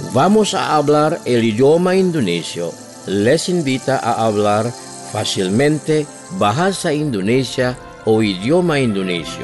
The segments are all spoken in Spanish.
Vamos a hablar el idioma indonesio. Les invita a hablar fácilmente bahasa Indonesia o idioma indonesio.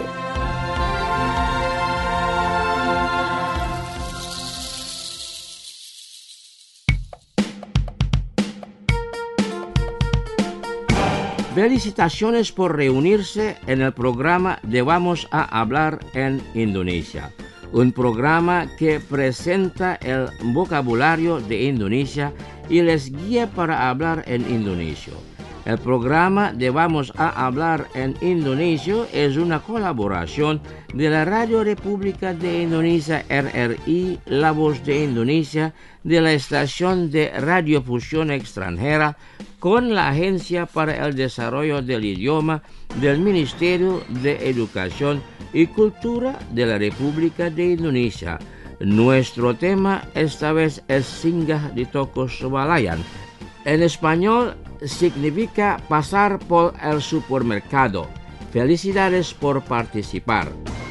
Felicitaciones por reunirse en el programa de Vamos a hablar en Indonesia, un programa que presenta el vocabulario de Indonesia y les guía para hablar en indonesio. El programa de Vamos a hablar en indonesio es una colaboración de la Radio República de Indonesia RRI, La Voz de Indonesia, de la estación de radiofusión extranjera, con la Agencia para el Desarrollo del Idioma del Ministerio de Educación y Cultura de la República de Indonesia. Nuestro tema esta vez es Singgah di Toko Swalayan. En español significa pasar por el supermercado. Felicidades por participar.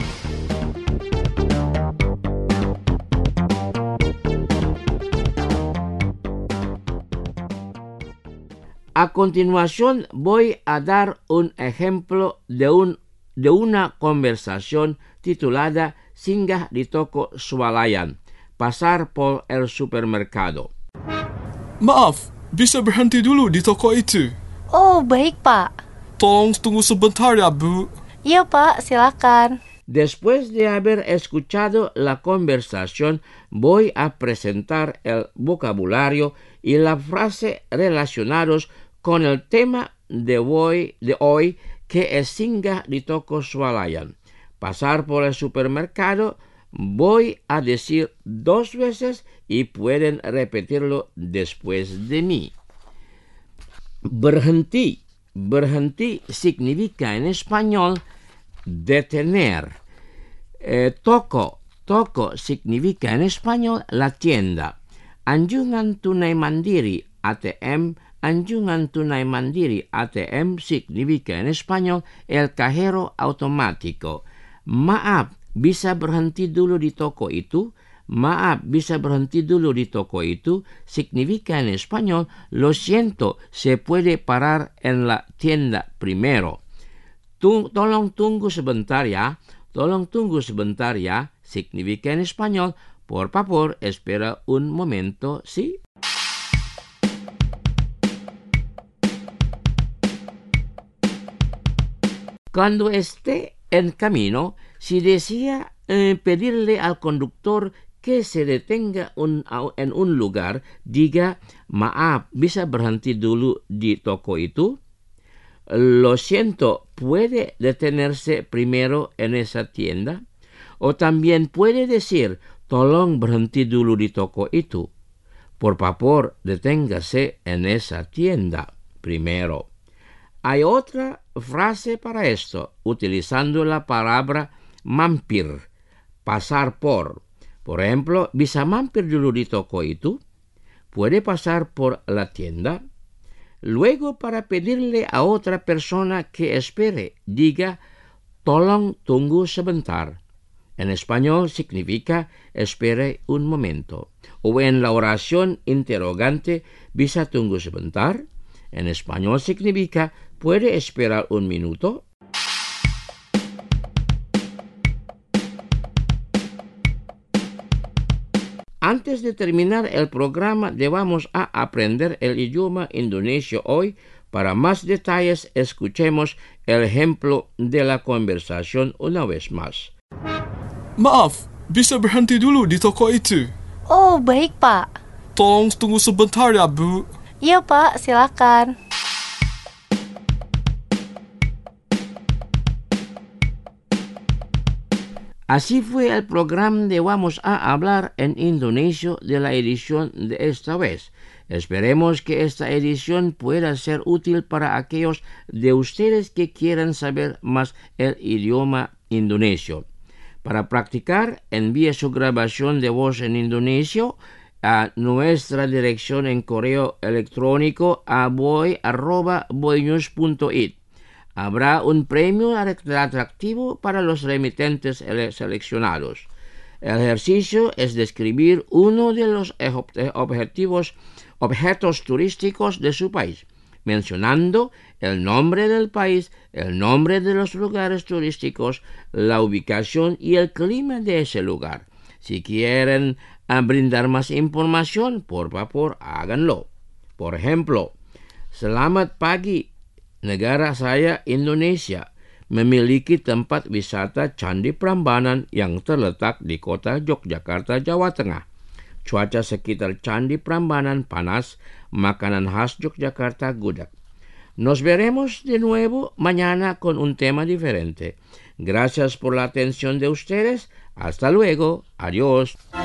A continuación voy a dar un ejemplo de una conversación titulada Singgah di Toko Swalayan, pasar por el supermercado. Maaf, bisa berhenti dulu di toko itu? Oh, baik, Pak. Tolong tunggu sebentar ya, Bu. Iya, Pak, silakan. Después de haber escuchado la conversación, voy a presentar el vocabulario y la frase relacionados con el tema de hoy, que es Singgah di Toko Swalayan. Pasar por el supermercado. Voy a decir 2 veces y pueden repetirlo después de mí. Berhenti. Berhenti significa en español detener. Toko significa en español la tienda. Anjungan tunai mandiri ATM. Anjungan tunai mandiri ATM significa en español el cajero automático. Maaf, bisa berhenti dulu di toko itu. Maaf, bisa berhenti dulu di toko itu significa en español lo siento, se puede parar en la tienda primero. Tolong tunggu sebentar ya. Tolong tunggu sebentar ya significa en español por favor, espera un momento, ¿sí? Cuando esté en camino, si desea pedirle al conductor que se detenga en un lugar, diga, maaf, bisa berhenti dulu di toko itu? Lo siento, ¿puede detenerse primero en esa tienda? O también puede decir, tolong berhenti dulu di toko itu. Por favor, deténgase en esa tienda primero. Hay otra frase para esto, utilizando la palabra mampir, pasar por. Por ejemplo, ¿bisa mampir dulu di toko itu? ¿Puede pasar por la tienda? Luego, para pedirle a otra persona que espere, diga, tolong tunggu sebentar. En español significa espere un momento. O en la oración interrogante, ¿bisa tunggu sebentar? En español significa ¿puede esperar un minuto? Antes de terminar el programa, vamos a aprender el idioma indonesio hoy. Para más detalles, escuchemos el ejemplo de la conversación una vez más. Maaf, bisa berhenti dulu di toko itu? Oh, baik, Pak. Tolong tunggu sebentar ya, Bu. Iya, Pak, silakan. Así fue el programa de Vamos a hablar en indonesio de la edición de esta vez. Esperemos que esta edición pueda ser útil para aquellos de ustedes que quieran saber más el idioma indonesio. Para practicar, envíe su grabación de voz en indonesio a nuestra dirección en correo electrónico a boy@boynews.it. Habrá un premio atractivo para los remitentes seleccionados. El ejercicio es describir uno de los objetos turísticos de su país, mencionando el nombre del país, el nombre de los lugares turísticos, la ubicación y el clima de ese lugar. Si quieren brindar más información, por favor, háganlo. Por ejemplo, selamat pagi, negara saya Indonesia memiliki tempat wisata Candi Prambanan yang terletak di kota Yogyakarta, Jawa Tengah. Cuaca sekitar Candi Prambanan panas, makanan khas Yogyakarta gudeg. Nos veremos de nuevo mañana con un tema diferente. Gracias por la atención de ustedes. Hasta luego. Adiós.